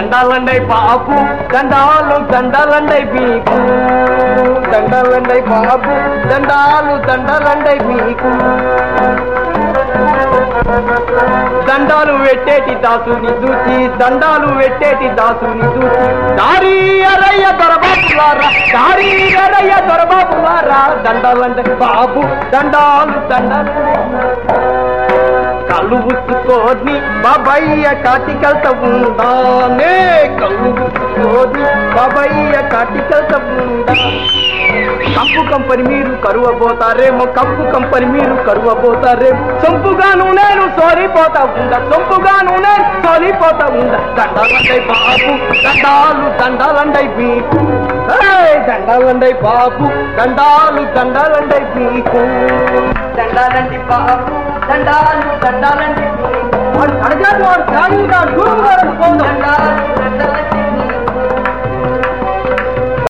దండాలండై బాబు దండాలు దండాలండై మీకు దండాలండై బాబు దండాలు దండాలండై మీకు దండాలు పెట్టేటి దాసుని చూచి దండాలు పెట్టేటి దాసుని చూచి దారి అరయ్య దొరబాబులారా దారి అరయ్య దొరబాబులారా దండాలంటే బాబు దండాలు దండాలు కళ్ళు పుచ్చుకోని బాబయ్య కాటికెళ్తా ఉందానే కళ్ళు పుచ్చుకోని బాబయ్య కాటికెళ్తా ఉందా కంపు కంపని మీరు కరువబోతారేమో కంపు కంపని మీరు కరువబోతారేమో సొంపుగాను నేను సోలిపోతా ఉందా సొంపుగాను నేను సోలిపోతా ఉందా దండాలండై బాబు దండాలు దండాలండై మీకు దండాలండై బాబు దండాలు దండాలండై మీకు దండాలండి బాబు దండాలు దండాలండి మీకు అడగారు వాడు